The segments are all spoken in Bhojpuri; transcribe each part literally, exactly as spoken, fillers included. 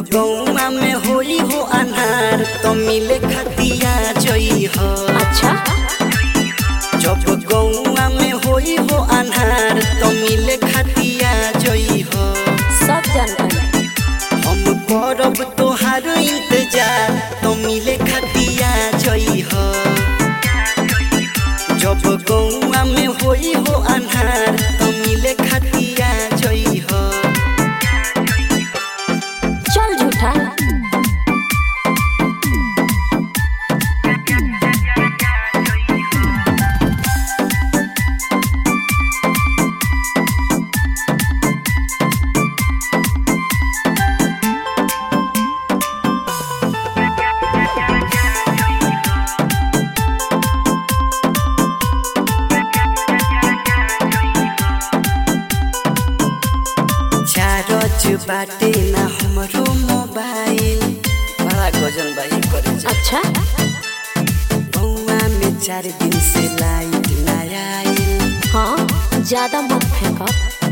गौवा में होई हो अनार तो मिले खतिया जई हो। अच्छा जब गौवा में होई हो अनार तो मिले खतिया जई हो। सब जानकारी हम करब तोहार इंतजार तो मिले खतिया जई हो। जब गौवा में होई हो अनार तो मिले खतिया जई हो। चल झूठा चार्ज बाटे ना हमरो मोबाइल बड़ा गजन भाई करे। अच्छा गौवा में चार दिन से लाइट ना आइल। हाँ ज्यादा मत फेंक।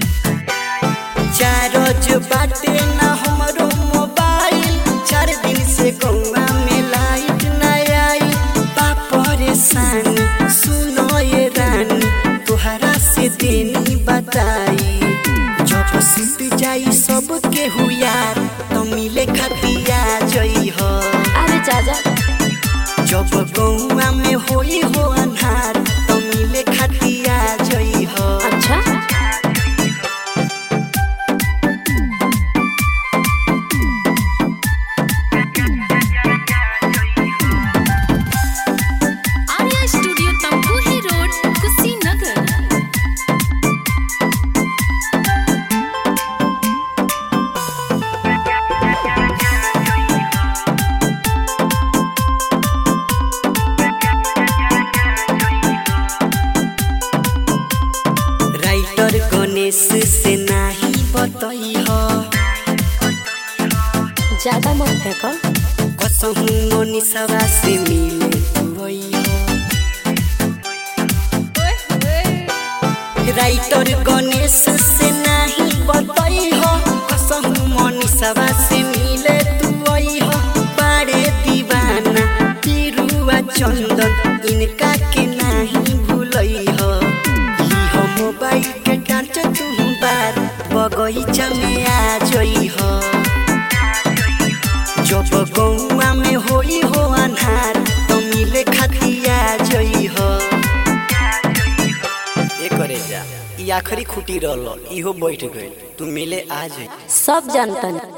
चार्ज बाटे ना हमरो मोबाइल चार दिन से गौवा में लाइट ना आइल। बा परेशानी सुनो ये रानी तोहरा से देनी बताई। जब सुत जाई सब के हुयार तो मिले खतिया जई हो। अरे चाचा जब गौवा में होई हो अनार तो मिले खतिया जई हो। अच्छा Arya studio Tamkuhi road Kushinagar. Writer Ganesh से नाही बतई हो। ज्यादा मत फेंक। कसहु मनीषवा से मिले तुई हो। राइटर गणेश से नाही बतई हो। कसहु मनीषवा से मिले तुई हो। बड़े दीवाना तिरुआ चंदन इनका के नहीं भूलई हो। ली हो मोबाइल के डांट तू बार बगीचा में आ जई हो। जब गौवा में होई हो अनार तो मिले खतिया जई हो। ए करे जा ई आखिरी खुटी रहल इहो बैठ गइल तू मिले आ जई। सब जानता